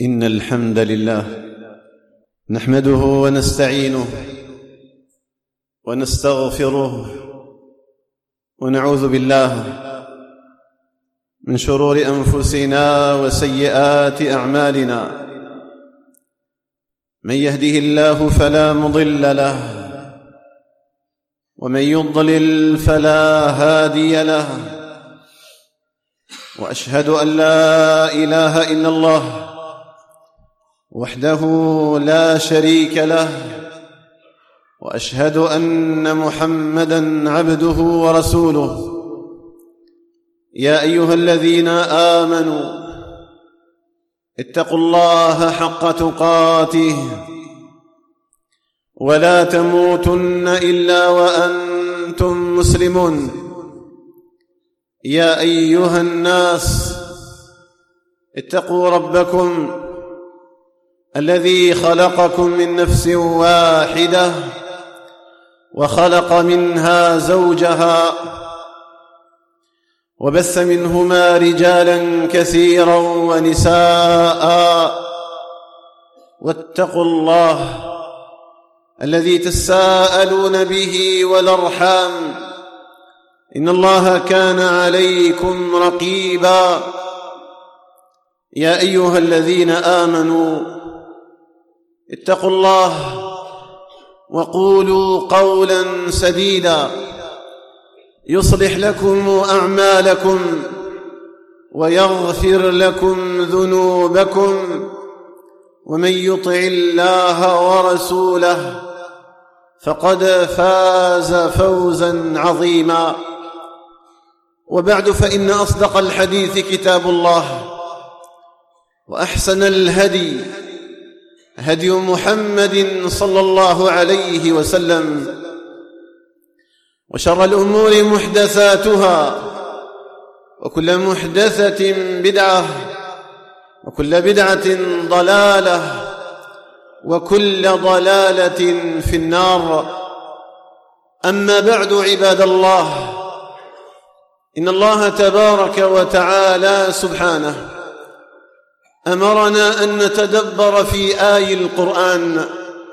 إن الحمد لله نحمده ونستعينه ونستغفره ونعوذ بالله من شرور أنفسنا وسيئات أعمالنا. من يهده الله فلا مضل له ومن يضلل فلا هادي له، وأشهد أن لا إله إلا الله وحده لا شريك له، وأشهد أن محمدًا عبده ورسوله. يا أيها الذين آمنوا اتقوا الله حق تقاته ولا تموتن إلا وأنتم مسلمون. يا أيها الناس اتقوا ربكم الذي خلقكم من نفس واحدة وخلق منها زوجها وبث منهما رجالا كثيرا ونساء، واتقوا الله الذي تساءلون به والأرحام، إن الله كان عليكم رقيبا. يا أيها الذين آمنوا اتقوا الله وقولوا قولا سديدا يصلح لكم أعمالكم ويغفر لكم ذنوبكم، ومن يطع الله ورسوله فقد فاز فوزا عظيما. وبعد، فإن أصدق الحديث كتاب الله، وأحسن الهدي هدي محمد صلى الله عليه وسلم، وشر الأمور محدثاتها، وكل محدثة بدعة، وكل بدعة ضلالة، وكل ضلالة في النار. أما بعد، عباد الله، إن الله تبارك وتعالى سبحانه أمرنا أن نتدبر في آي القرآن،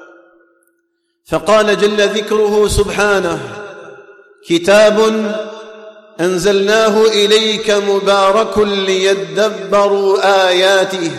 فقال جل ذكره سبحانه: كتاب أنزلناه إليك مبارك ليدبروا آياته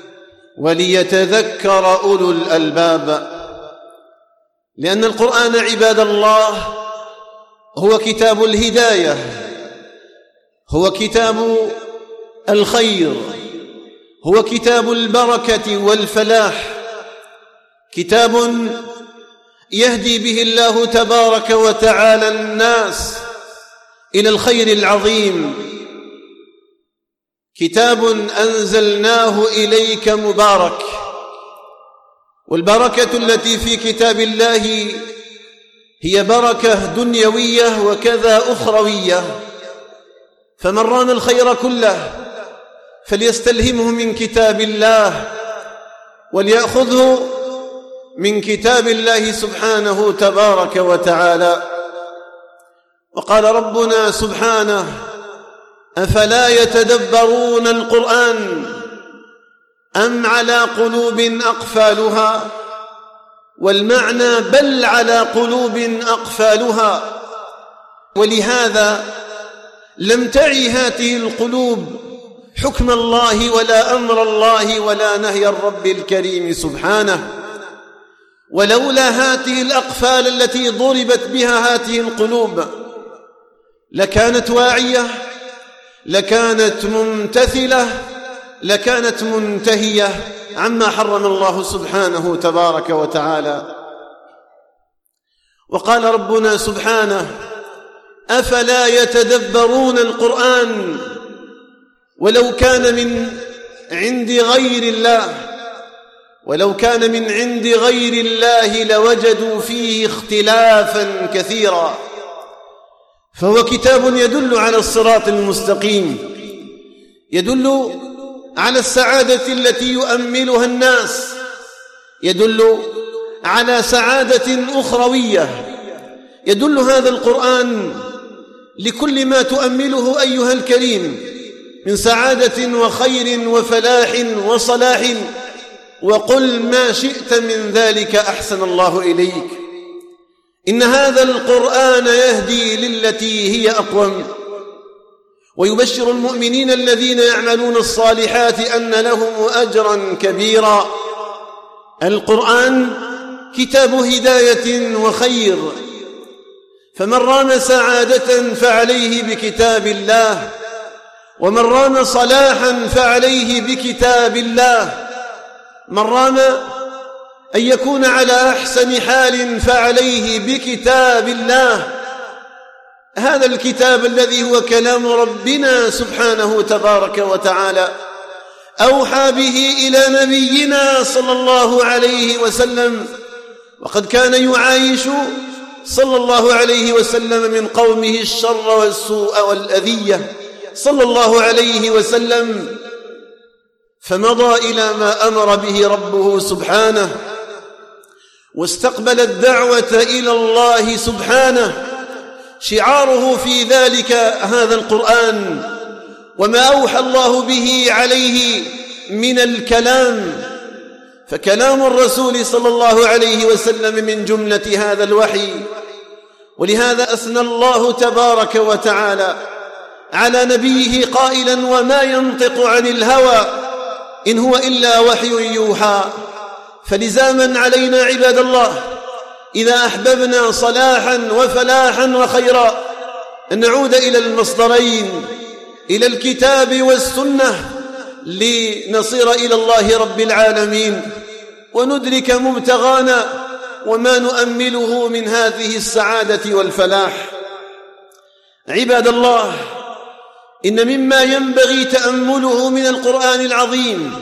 وليتذكر أولو الألباب. لأن القرآن عباد الله هو كتاب الهداية، هو كتاب الخير، هو كتاب البركة والفلاح، كتاب يهدي به الله تبارك وتعالى الناس إلى الخير العظيم. كتاب أنزلناه إليك مبارك، والبركة التي في كتاب الله هي بركة دنيوية وكذا أخروية، فمن رام الخير كله فليستلهمه من كتاب الله وليأخذه من كتاب الله سبحانه تبارك وتعالى. وقال ربنا سبحانه: أفلا يتدبرون القرآن أم على قلوب أقفالها؟ والمعنى: بل على قلوب أقفالها. ولهذا لم تعي هذه القلوب حكم الله ولا أمر الله ولا نهي الرب الكريم سبحانه. ولولا هذه الأقفال التي ضربت بها هذه القلوب لكانت واعية، لكانت ممتثلة، لكانت منتهية عما حرم الله سبحانه تبارك وتعالى. وقال ربنا سبحانه: أفلا يتدبرون القرآن ولو كان من عند غير الله لوجدوا فيه اختلافا كثيرا. فهو كتاب يدل على الصراط المستقيم، يدل على السعادة التي يؤملها الناس، يدل على سعادة أخروية. يدل هذا القرآن لكل ما تؤمله أيها الكريم من سعادة وخير وفلاح وصلاح وقل ما شئت من ذلك أحسن الله إليك. إن هذا القرآن يهدي للتي هي أقوم، ويبشر المؤمنين الذين يعملون الصالحات أن لهم أجرا كبيرا. القرآن كتاب هداية وخير، فمن رام سعادة فعليه بكتاب الله، ومن رام صلاحا فعليه بكتاب الله. من رام أن يكون على أحسن حال فعليه بكتاب الله. هذا الكتاب الذي هو كلام ربنا سبحانه تبارك وتعالى أوحى به إلى نبينا صلى الله عليه وسلم، وقد كان يعايش صلى الله عليه وسلم من قومه الشر والسوء والأذية صلى الله عليه وسلم، فمضى إلى ما أمر به ربه سبحانه، واستقبل الدعوة إلى الله سبحانه. شعاره في ذلك هذا القرآن وما أوحى الله به عليه من الكلام، فكلام الرسول صلى الله عليه وسلم من جملة هذا الوحي. ولهذا أثنى الله تبارك وتعالى على نبيه قائلا: وما ينطق عن الهوى إن هو إلا وحي يوحى. فلزاما علينا عباد الله إذا أحببنا صلاحا وفلاحا وخيرا أن نعود إلى المصدرين، إلى الكتاب والسنة، لنصير إلى الله رب العالمين وندرك مبتغانا وما نؤمله من هذه السعادة والفلاح. عباد الله، إن مما ينبغي تأمله من القرآن العظيم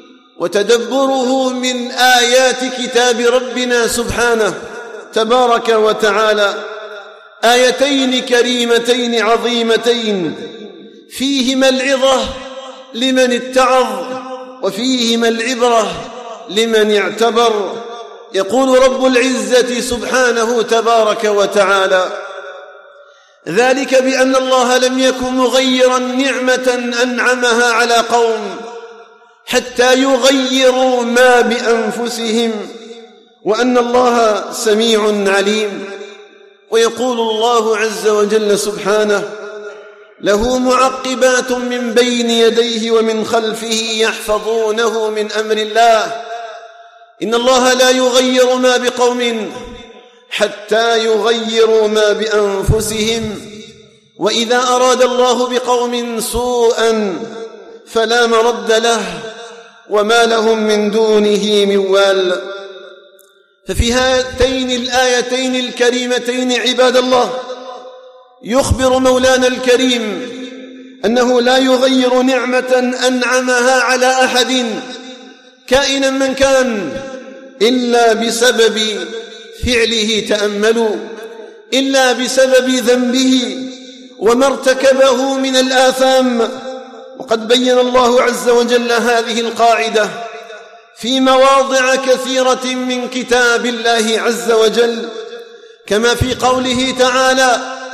وتدبره من آيات كتاب ربنا سبحانه تبارك وتعالى آيتين كريمتين عظيمتين فيهما العظة لمن اتعظ وفيهما العبرة لمن اعتبر. يقول رب العزة سبحانه تبارك وتعالى: ذلك بأن الله لم يكن مغيرا نعمة أنعمها على قوم حتى يغيروا ما بأنفسهم وأن الله سميع عليم. ويقول الله عز وجل سبحانه: له معقبات من بين يديه ومن خلفه يحفظونه من أمر الله إن الله لا يغير ما بقوم حتى يغيروا ما بأنفسهم وإذا أراد الله بقوم سوءا فلا مرد له وما لهم من دونه من وال. ففي هاتين الآيتين الكريمتين عباد الله يخبر مولانا الكريم أنه لا يغير نعمة أنعمها على أحد كائنا من كان إلا بسبب فعله، تأملوا، إلا بسبب ذنبه وما ارتكبه من الآثام. وقد بين الله عز وجل هذه القاعدة في مواضع كثيرة من كتاب الله عز وجل، كما في قوله تعالى: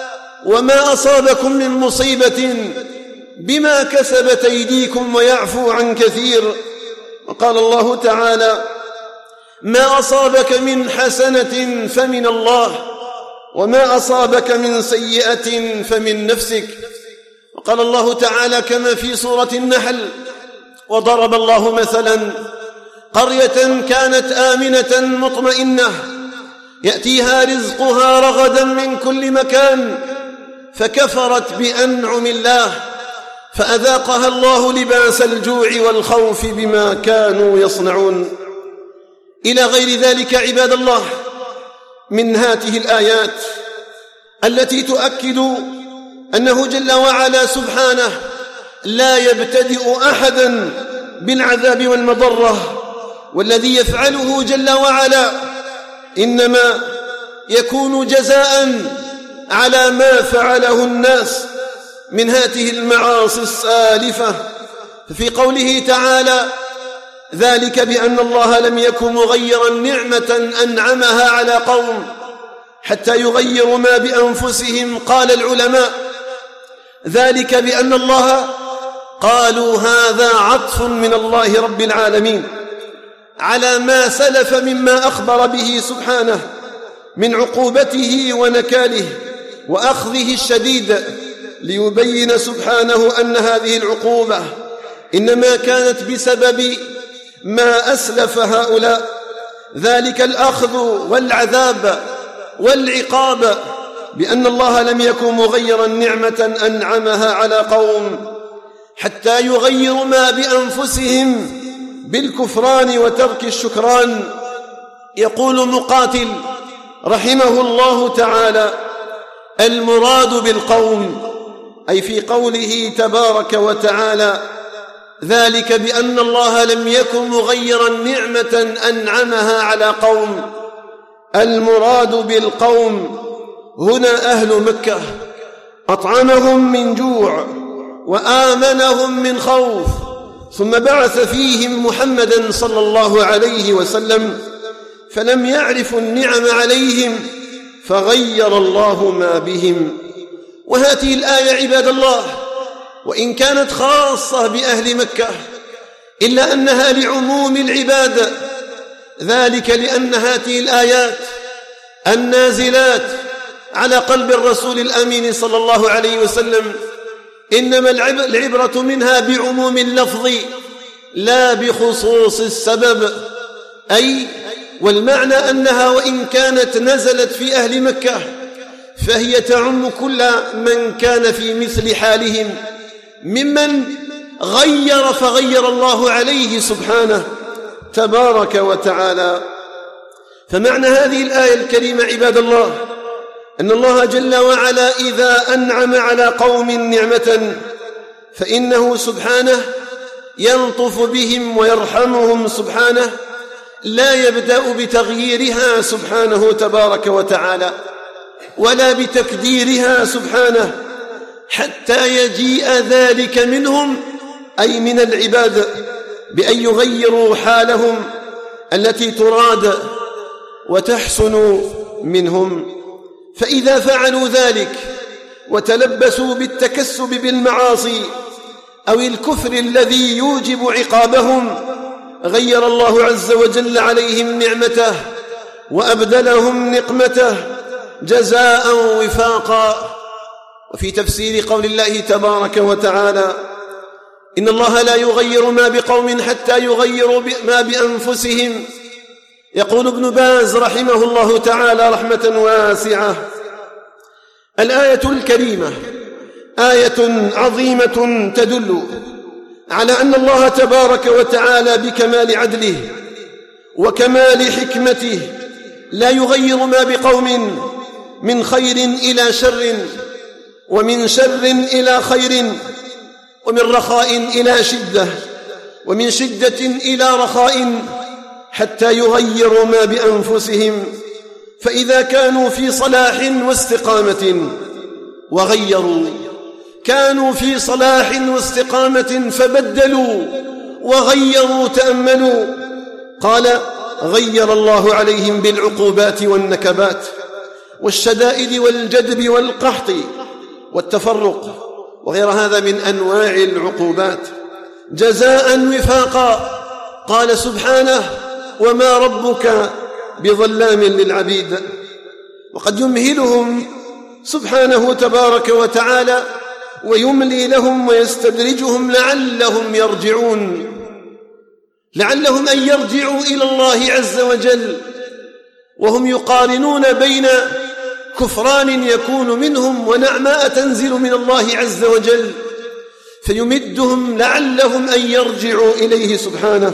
وما أصابكم من مصيبة بما كسبت أيديكم ويعفو عن كثير. وقال الله تعالى: ما أصابك من حسنة فمن الله وما أصابك من سيئة فمن نفسك. وقال الله تعالى كما في سورة النحل: وضرب الله مثلا قرية كانت آمنة مطمئنة يأتيها رزقها رغدا من كل مكان فكفرت بأنعم الله فأذاقها الله لباس الجوع والخوف بما كانوا يصنعون. إلى غير ذلك عباد الله من هذه الآيات التي تؤكد أنه جل وعلا سبحانه لا يبتدئ أحدا بالعذاب والمضرة، والذي يفعله جل وعلا إنما يكون جزاء على ما فعله الناس من هذه المعاصي السالفة. ففي قوله تعالى: ذلك بأن الله لم يكن مغيرا نعمة أنعمها على قوم حتى يغيروا ما بأنفسهم. قال العلماء: ذلك بأن الله، قالوا هذا عطف من الله رب العالمين على ما سلف مما أخبر به سبحانه من عقوبته ونكاله وأخذه الشديد، ليبين سبحانه أن هذه العقوبة إنما كانت بسبب ما أسلف هؤلاء، ذلك الأخذ والعذاب والعقاب، بأن الله لم يكن مغيرا نعمة أنعمها على قوم حتى يغيروا ما بأنفسهم بالكفران وترك الشكران. يقول مقاتل رحمه الله تعالى: المراد بالقوم أي في قوله تبارك وتعالى ذلك بأن الله لم يكن مغيرا نعمة أنعمها على قوم، المراد بالقوم هنا أهل مكة، أطعمهم من جوع وآمنهم من خوف، ثم بعث فيهم محمدا صلى الله عليه وسلم فلم يعرفوا النعم عليهم فغير الله ما بهم. وهذه الآية عباد الله وإن كانت خاصة بأهل مكة إلا أنها لعموم العباد، ذلك لأن هذه الآيات النازلات على قلب الرسول الأمين صلى الله عليه وسلم إنما العبرة منها بعموم اللفظ لا بخصوص السبب، أي والمعنى أنها وإن كانت نزلت في أهل مكة فهي تعم كل من كان في مثل حالهم ممن غير فغير الله عليه سبحانه تبارك وتعالى. فمعنى هذه الآية الكريمة عباد الله أن الله جل وعلا إذا أنعم على قوم نعمة فإنه سبحانه يلطف بهم ويرحمهم سبحانه، لا يبدأ بتغييرها سبحانه تبارك وتعالى ولا بتكديرها سبحانه حتى يجيء ذلك منهم أي من العباد بأن يغيروا حالهم التي تراد وتحسن منهم. فإذا فعلوا ذلك وتلبسوا بالتكسب بالمعاصي أو الكفر الذي يوجب عقابهم غير الله عز وجل عليهم نعمته وأبدلهم نقمته جزاء وفاقا. وفي تفسير قول الله تبارك وتعالى إن الله لا يغير ما بقوم حتى يغيروا ما بأنفسهم، يقول ابن باز رحمه الله تعالى رحمة واسعة: الآية الكريمة آية عظيمة تدل على أن الله تبارك وتعالى بكمال عدله وكمال حكمته لا يغير ما بقوم من خير إلى شر ومن شر إلى خير ومن رخاء إلى شدة ومن شدة إلى رخاء حتى يغيروا ما بأنفسهم. فإذا كانوا في صلاح واستقامة وغيروا، كانوا في صلاح واستقامة فبدلوا وغيروا تأملوا، قال غير الله عليهم بالعقوبات والنكبات والشدائد والجدب والقحط والتفرق وغير هذا من أنواع العقوبات جزاء وفاقا. قال سبحانه وما ربك بظلام للعبيد. وقد يمهلهم سبحانه تبارك وتعالى ويملي لهم ويستدرجهم لعلهم يرجعون، لعلهم أن يرجعوا إلى الله عز وجل وهم يقارنون بين كفران يكون منهم ونعماء تنزل من الله عز وجل، فيمدهم لعلهم أن يرجعوا إليه سبحانه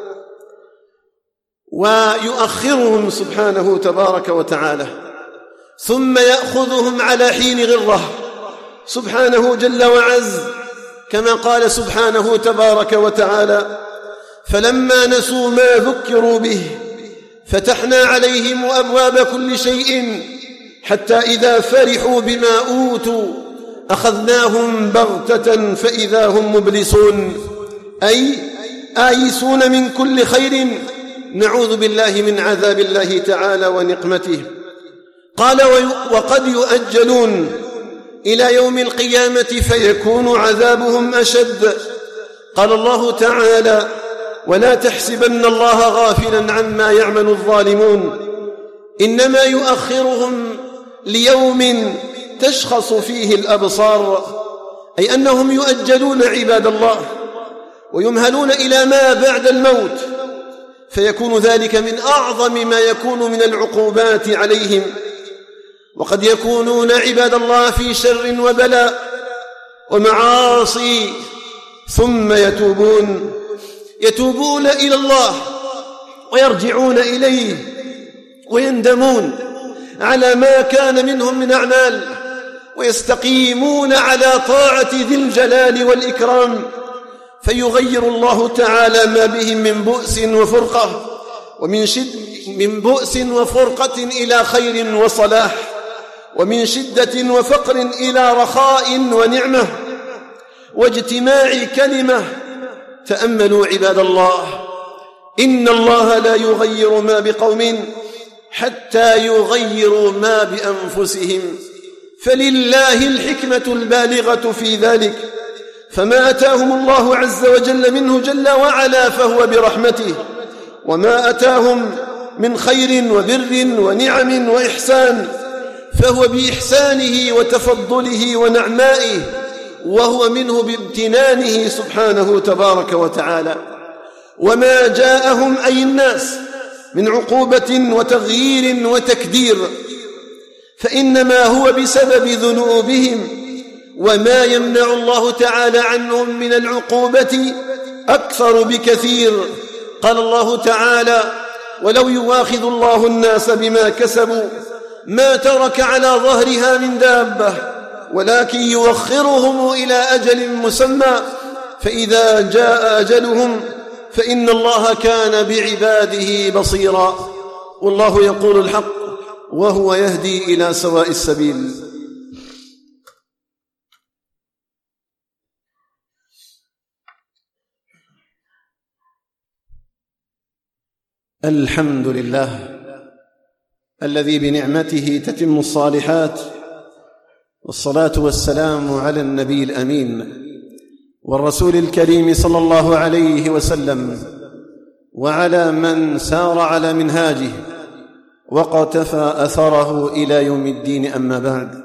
ويؤخرهم سبحانه تبارك وتعالى، ثم يأخذهم على حين غرة سبحانه جل وعز، كما قال سبحانه تبارك وتعالى فلما نسوا ما ذكروا به فتحنا عليهم أبواب كل شيء حتى إذا فرحوا بما أوتوا أخذناهم بغتة فإذا هم مبلسون، أي آيسون من كل خير، نعوذ بالله من عذاب الله تعالى ونقمته. قال وقد يؤجلون إلى يوم القيامة فيكون عذابهم أشد. قال الله تعالى ولا تحسبن الله غافلا عما يعمل الظالمون إنما يؤخرهم ليوم تشخص فيه الأبصار، أي أنهم يؤجلون عباد الله ويمهلون إلى ما بعد الموت، فيكون ذلك من أعظم ما يكون من العقوبات عليهم. وقد يكونون عباد الله في شر وبلاء ومعاصي ثم يتوبون إلى الله ويرجعون إليه ويندمون على ما كان منهم من أعمال ويستقيمون على طاعة ذي الجلال والإكرام، فيغير الله تعالى ما بهم من بؤس وفرقة من بؤس وفرقة إلى خير وصلاح، ومن شدة وفقر إلى رخاء ونعمة واجتماع كلمة. تأملوا عباد الله، إن الله لا يغير ما بقوم حتى يغيروا ما بأنفسهم، فلله الحكمة البالغة في ذلك، فما أتاهم الله عز وجل منه جل وعلا فهو برحمته، وما أتاهم من خير وبر ونعم وإحسان فهو بإحسانه وتفضله ونعمائه، وهو منه بامتنانه سبحانه تبارك وتعالى. وما جاءهم أي الناس من عقوبة وتغيير وتكدير فإنما هو بسبب ذنوبهم، وما يمنع الله تعالى عنهم من العقوبة أكثر بكثير. قال الله تعالى: ولو يواخذ الله الناس بما كسبوا ما ترك على ظهرها من دابة ولكن يوخرهم إلى أجل مسمى فإذا جاء أجلهم فإن الله كان بعباده بصيرا. والله يقول الحق وهو يهدي إلى سواء السبيل. الحمد لله الذي بنعمته تتم الصالحات، والصلاة والسلام على النبي الأمين والرسول الكريم صلى الله عليه وسلم، وعلى من سار على منهاجه وقتفى أثره إلى يوم الدين. أما بعد،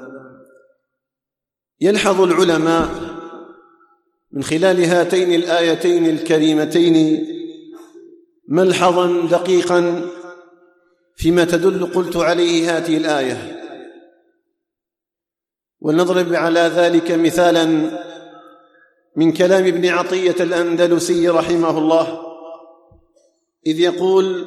يلحظ العلماء من خلال هاتين الآيتين الكريمتين ملحظا دقيقا فيما تدل قلت عليه هذه الآية، ولنضرب على ذلك مثالا من كلام ابن عطية الأندلسي رحمه الله، إذ يقول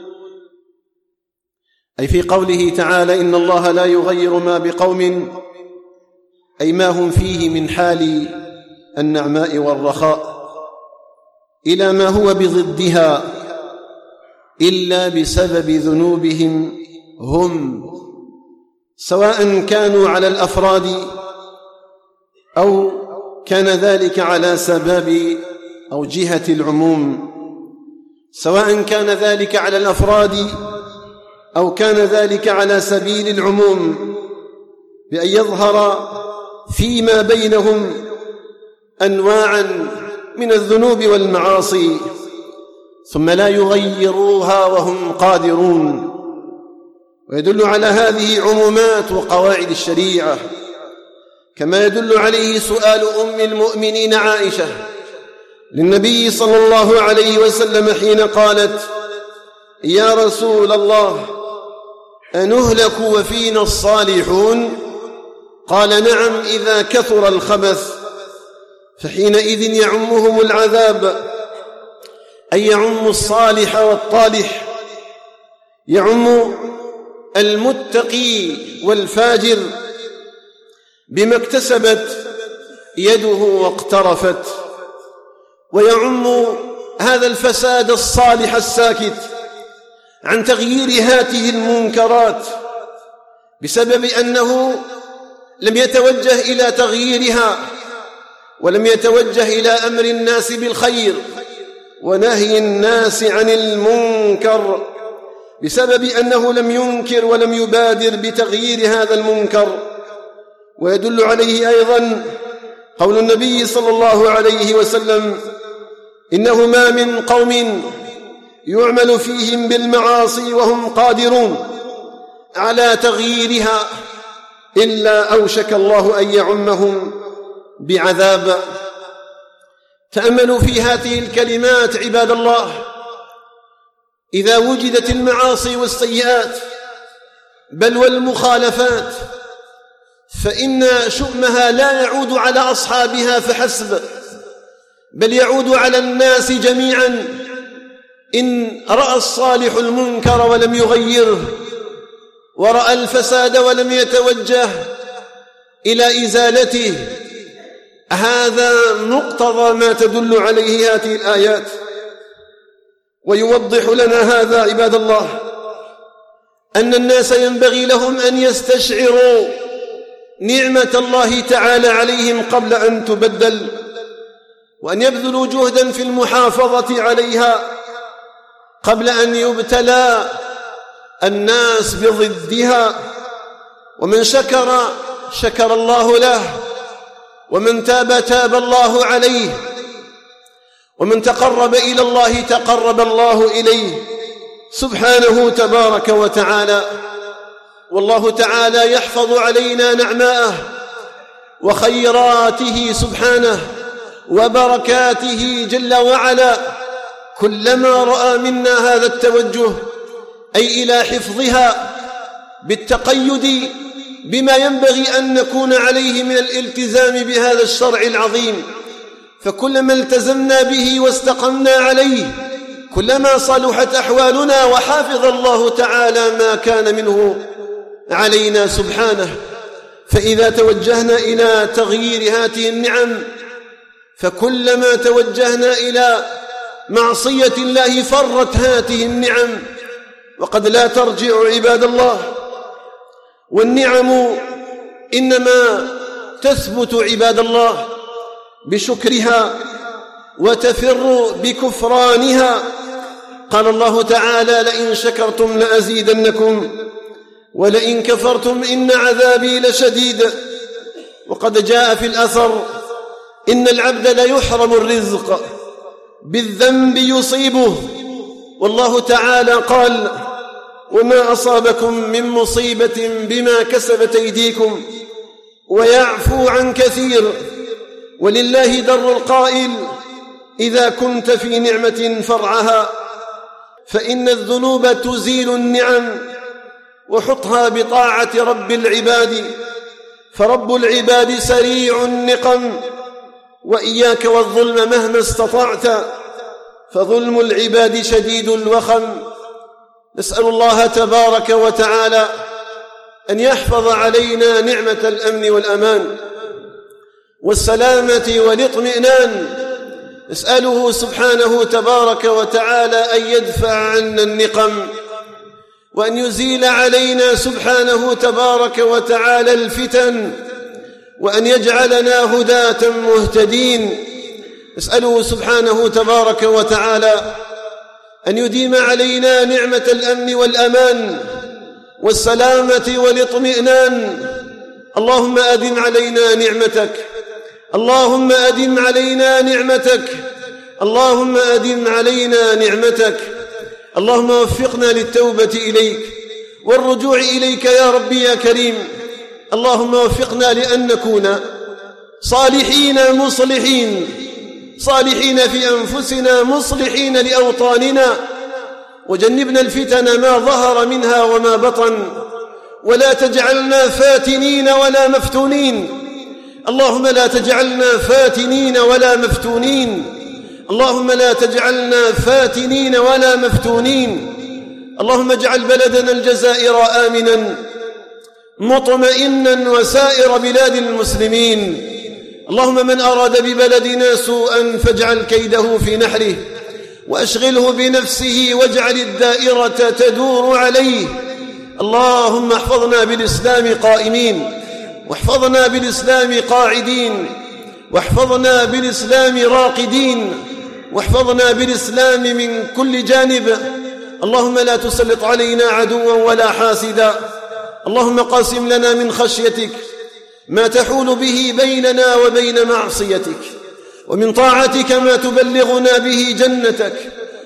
أي في قوله تعالى: إن الله لا يغير ما بقوم، أي ما هم فيه من حال النعماء والرخاء، إلى ما هو بضدها إلا بسبب ذنوبهم هم، سواء كانوا على الأفراد أو كان ذلك على سبب أو جهة العموم، سواء كان ذلك على الأفراد أو كان ذلك على سبيل العموم، بأن يظهر فيما بينهم أنواعا من الذنوب والمعاصي ثم لا يغيروها وهم قادرون. ويدل على هذه عمومات وقواعد الشريعة، كما يدل عليه سؤال أم المؤمنين عائشة للنبي صلى الله عليه وسلم حين قالت: يا رسول الله، أنهلك وفينا الصالحون؟ قال: نعم، إذا كثر الخبث فحينئذ يعمهم العذاب، أي يعم الصالح والطالح، يعم المتقي والفاجر بما اكتسبت يده واقترفت، ويعم هذا الفساد الصالح الساكت عن تغيير هاته المنكرات بسبب أنه لم يتوجه إلى تغييرها ولم يتوجه إلى أمر الناس بالخير ونهي الناس عن المنكر، بسبب أنه لم ينكر ولم يبادر بتغيير هذا المنكر. ويدل عليه أيضا قول النبي صلى الله عليه وسلم: إنه ما من قوم يعمل فيهم بالمعاصي وهم قادرون على تغييرها إلا أوشك الله أن يعمهم بعذاب. تأملوا في هذه الكلمات عباد الله. إذا وجدت المعاصي والسيئات بل والمخالفات فإن شؤمها لا يعود على أصحابها فحسب، بل يعود على الناس جميعا. إن رأى الصالح المنكر ولم يغيره، ورأى الفساد ولم يتوجه إلى إزالته، هذا مقتضى ما تدل عليه هذه الآيات. ويوضح لنا هذا عباد الله أن الناس ينبغي لهم أن يستشعروا نعمة الله تعالى عليهم قبل أن تبدل، وأن يبذلوا جهدا في المحافظة عليها قبل أن يبتلى الناس بضدها. ومن شكر شكر الله له، ومن تاب تاب الله عليه، ومن تقرب إلى الله تقرب الله إليه سبحانه تبارك وتعالى. والله تعالى يحفظ علينا نعماءه وخيراته سبحانه وبركاته جل وعلا كلما رأى منا هذا التوجه، أي إلى حفظها بالتقيد بما ينبغي أن نكون عليه من الالتزام بهذا الشرع العظيم. فكلما التزمنا به واستقمنا عليه كلما صلحت أحوالنا وحافظ الله تعالى ما كان منه علينا سبحانه. فإذا توجهنا إلى تغيير هذه النعم فكلما توجهنا إلى معصية الله فرت هذه النعم، وقد لا ترجع عباد الله. والنعم إنما تثبت عباد الله بشكرها وتفر بكفرانها. قال الله تعالى: لئن شكرتم لأزيدنكم ولئن كفرتم إن عذابي لشديد. وقد جاء في الأثر: إن العبد ليحرم الرزق بالذنب يصيبه، والله تعالى قال: وما أصابكم من مصيبة بما كسبت أيديكم ويعفو عن كثير. ولله در القائل: إذا كنت في نعمة فرعها، فإن الذنوب تزيل النعم، وحطها بطاعة رب العباد، فرب العباد سريع النقم. وإياك والظلم مهما استطعت، فظلم العباد شديد الوخم. نسأل الله تبارك وتعالى أن يحفظ علينا نعمة الأمن والأمان والسلامة والاطمئنان. نسأله سبحانه تبارك وتعالى أن يدفع عنا النقم، وأن يزيل علينا سبحانه تبارك وتعالى الفتن، وأن يجعلنا هداة مهتدين. نسأله سبحانه تبارك وتعالى أن يديم علينا نعمة الأمن والأمان والسلامة والاطمئنان. اللهم أدم علينا نعمتك، اللهم أدم علينا نعمتك، اللهم أدم علينا نعمتك. اللهم وفقنا للتوبة إليك والرجوع إليك يا ربي يا كريم. اللهم وفقنا لأن نكون صالحين مصلحين، صالحين في أنفسنا مصلحين لأوطاننا، وجنبنا الفتن ما ظهر منها وما بطن، ولا تجعلنا فاتنين ولا مفتونين. اللهم لا تجعلنا فاتنين ولا مفتونين، اللهم لا تجعلنا فاتنين ولا مفتونين. اللهم اجعل بلدنا الجزائر آمنا مطمئنا وسائر بلاد المسلمين. اللهم من أراد ببلدنا سوءا فاجعل كيده في نحره وأشغله بنفسه واجعل الدائرة تدور عليه. اللهم احفظنا بالإسلام قائمين، واحفظنا بالإسلام قاعدين، واحفظنا بالإسلام راقدين، واحفظنا بالإسلام من كل جانب. اللهم لا تسلط علينا عدوا ولا حاسدا. اللهم قاسم لنا من خشيتك ما تحول به بيننا وبين معصيتك، ومن طاعتك ما تبلغنا به جنتك،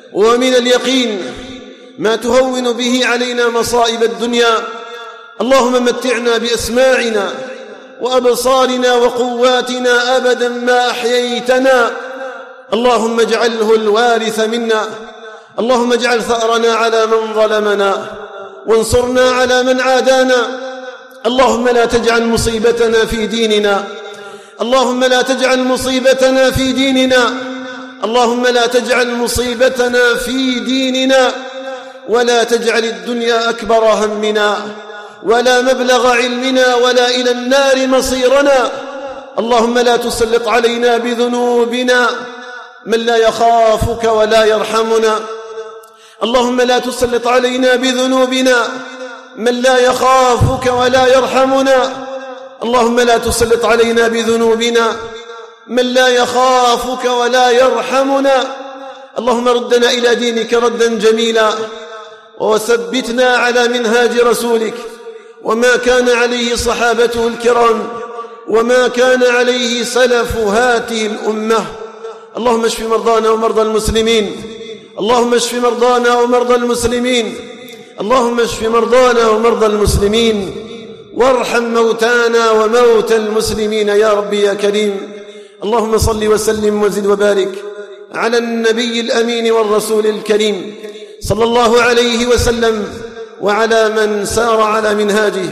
ومن اليقين ما تهون به علينا مصائب الدنيا. اللهم متعنا بأسماعنا وأبصارنا وقواتنا أبدا ما أحييتنا. اللهم اجعله الوارث منا. اللهم اجعل ثأرنا على من ظلمنا وانصرنا على من عادانا. اللهم لا تجعل مصيبتنا في ديننا. اللهم لا تجعل مصيبتنا في ديننا. اللهم لا تجعل مصيبتنا في ديننا، ولا تجعل الدنيا أكبر همنا ولا مبلغ علمنا ولا إلى النار مصيرنا. اللهم لا تسلط علينا بذنوبنا من لا يخافك ولا يرحمنا. اللهم لا تسلط علينا بذنوبنا من لا يخافك ولا يرحمنا. اللهم لا تسلط علينا بذنوبنا من لا يخافك ولا يرحمنا. اللهم ردنا إلى دينك ردا جميلا، وثبتنا على منهاج رسولك وما كان عليه صحابته الكرام وما كان عليه سلف هاته الأمة. اللهم اشف مرضانا ومرضى المسلمين. اللهم اشف مرضانا ومرضى المسلمين. اللهم اشف مرضانا ومرضى المسلمين، وارحم موتانا وموتى المسلمين يا ربي يا كريم. اللهم صل وسلم وزد وبارك على النبي الأمين والرسول الكريم صلى الله عليه وسلم، وعلى من سار على منهاجه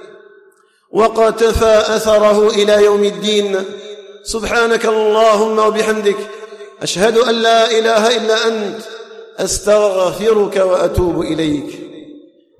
وقتفى أثره إلى يوم الدين. سبحانك اللهم وبحمدك، أشهد أن لا إله إلا أنت، أستغفرك وأتوب إليك.